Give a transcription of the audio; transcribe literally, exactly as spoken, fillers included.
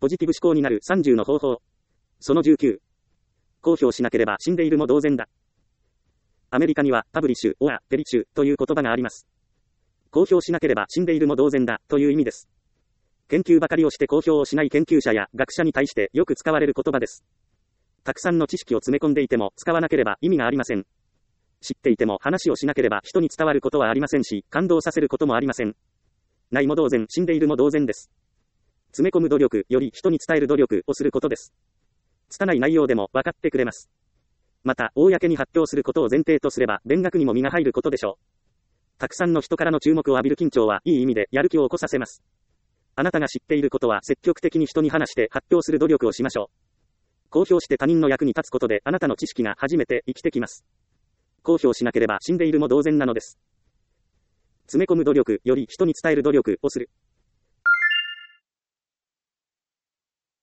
ポジティブ思考になるさんじゅうの方法。そのじゅうきゅう。公表しなければ死んでいるも同然だ。アメリカにはパブリッシュ、オア、ペリッシュという言葉があります。公表しなければ死んでいるも同然だという意味です。研究ばかりをして公表をしない研究者や学者に対してよく使われる言葉です。たくさんの知識を詰め込んでいても使わなければ意味がありません。知っていても話をしなければ人に伝わることはありませんし、感動させることもありません。ないも同然、死んでいるも同然です。詰め込む努力より人に伝える努力をすることです。拙い内容でも分かってくれます。また、公に発表することを前提とすれば、勉学にも身が入ることでしょう。たくさんの人からの注目を浴びる緊張は、いい意味でやる気を起こさせます。あなたが知っていることは積極的に人に話して発表する努力をしましょう。公表して他人の役に立つことで、あなたの知識が初めて生きてきます。公表しなければ死んでいるも同然なのです。詰め込む努力より人に伝える努力をする。